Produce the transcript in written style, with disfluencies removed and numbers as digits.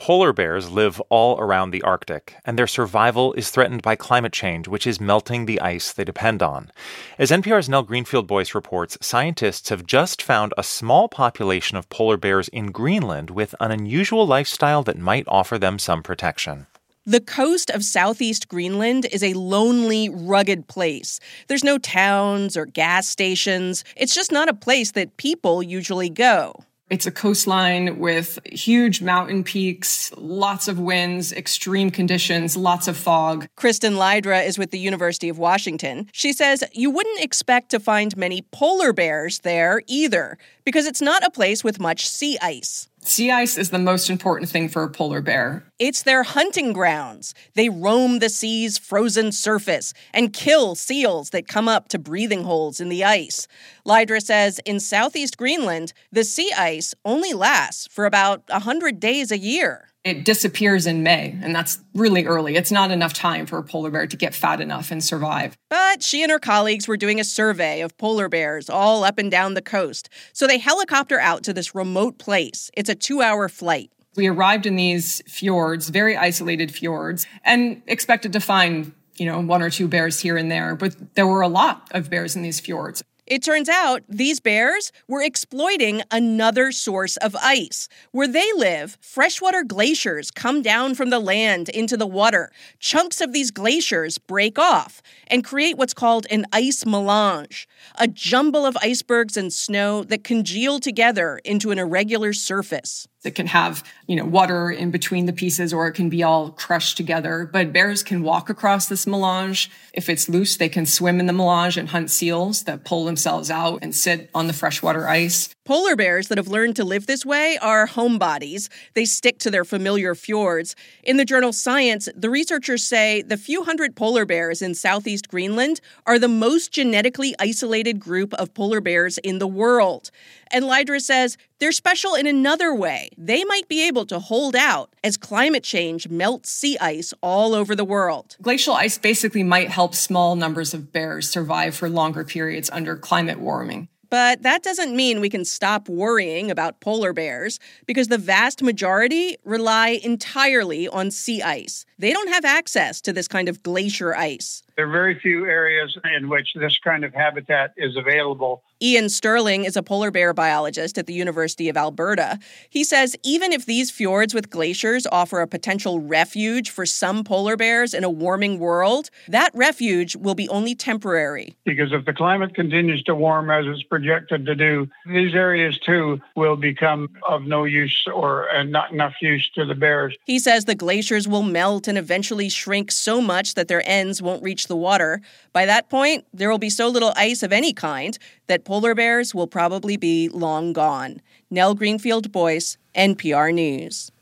Polar bears live all around the Arctic, and their survival is threatened by climate change, which is melting the ice they depend on. As NPR's Nell Greenfield-Boyce reports, scientists have just found a small population of polar bears in Greenland with an unusual lifestyle that might offer them some protection. The coast of southeast Greenland is a lonely, rugged place. There's no towns or gas stations. It's just not a place that people usually go. It's a coastline with huge mountain peaks, lots of winds, extreme conditions, lots of fog. Kristen Lydra is with the University of Washington. She says you wouldn't expect to find many polar bears there either, because it's not a place with much sea ice. Sea ice is the most important thing for a polar bear. It's their hunting grounds. They roam the sea's frozen surface and kill seals that come up to breathing holes in the ice. Lydra says in southeast Greenland, the sea ice only lasts for about 100 days a year. It disappears in May, and that's really early. It's not enough time for a polar bear to get fat enough and survive. But she and her colleagues were doing a survey of polar bears all up and down the coast. So they helicopter out to this remote place. It's a 2-hour flight. We arrived in these fjords, very isolated fjords, and expected to find, 1 or 2 bears here and there. But there were a lot of bears in these fjords. It turns out these bears were exploiting another source of ice. Where they live, freshwater glaciers come down from the land into the water. Chunks of these glaciers break off and create what's called an ice melange, a jumble of icebergs and snow that congeal together into an irregular surface. It can have, water in between the pieces, or it can be all crushed together. But bears can walk across this melange. If it's loose, they can swim in the melange and hunt seals that pull themselves out and sit on the freshwater ice. Polar bears that have learned to live this way are homebodies. They stick to their familiar fjords. In the journal Science, the researchers say the few hundred polar bears in southeast Greenland are the most genetically isolated group of polar bears in the world. And Lydra says they're special in another way. They might be able to hold out as climate change melts sea ice all over the world. Glacial ice basically might help small numbers of bears survive for longer periods under climate warming. But that doesn't mean we can stop worrying about polar bears, because the vast majority rely entirely on sea ice. They don't have access to this kind of glacier ice. There are very few areas in which this kind of habitat is available. Ian Sterling is a polar bear biologist at the University of Alberta. He says even if these fjords with glaciers offer a potential refuge for some polar bears in a warming world, that refuge will be only temporary. Because if the climate continues to warm as it's projected to do, these areas too will become of no use or not enough use to the bears. He says the glaciers will melt and eventually shrink so much that their ends won't reach the water. By that point, there will be so little ice of any kind that polar bears will probably be long gone. Nell Greenfield-Boyce, NPR News.